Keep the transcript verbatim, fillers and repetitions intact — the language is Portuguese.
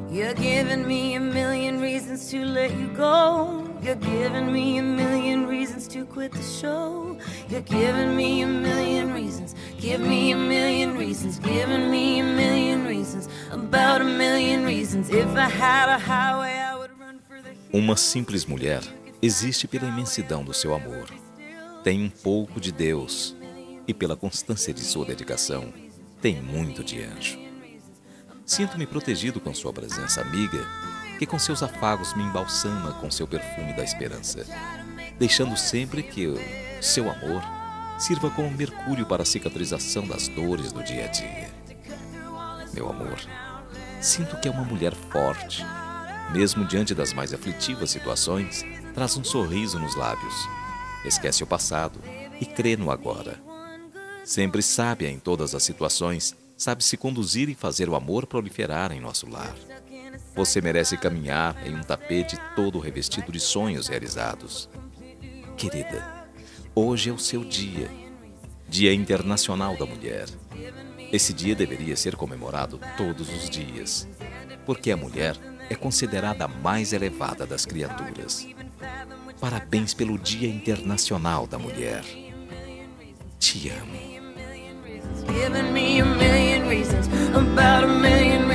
You're giving me a million reasons to let you go. You're giving me a million reasons to quit the show. You're giving me a million reasons. Give me a million reasons. Giving me a million reasons. About a million reasons. If I had a highway, I would run for the hills. Uma simples mulher existe pela imensidão do seu amor. Tem um pouco de Deus e pela constância de sua dedicação, tem muito de anjo. Sinto-me protegido com sua presença amiga, que com seus afagos me embalsama com seu perfume da esperança, deixando sempre que o seu amor sirva como mercúrio para a cicatrização das dores do dia a dia. Meu amor, sinto que é uma mulher forte, mesmo diante das mais aflitivas situações, traz um sorriso nos lábios, esquece o passado e crê no agora. Sempre sábia em todas as situações, sabe se conduzir e fazer o amor proliferar em nosso lar. Você merece caminhar em um tapete todo revestido de sonhos realizados. Querida, hoje é o seu dia, Dia Internacional da Mulher. Esse dia deveria ser comemorado todos os dias, porque a mulher é considerada a mais elevada das criaturas. Parabéns pelo Dia Internacional da Mulher. Te amo. Giving me a million reasons, about a million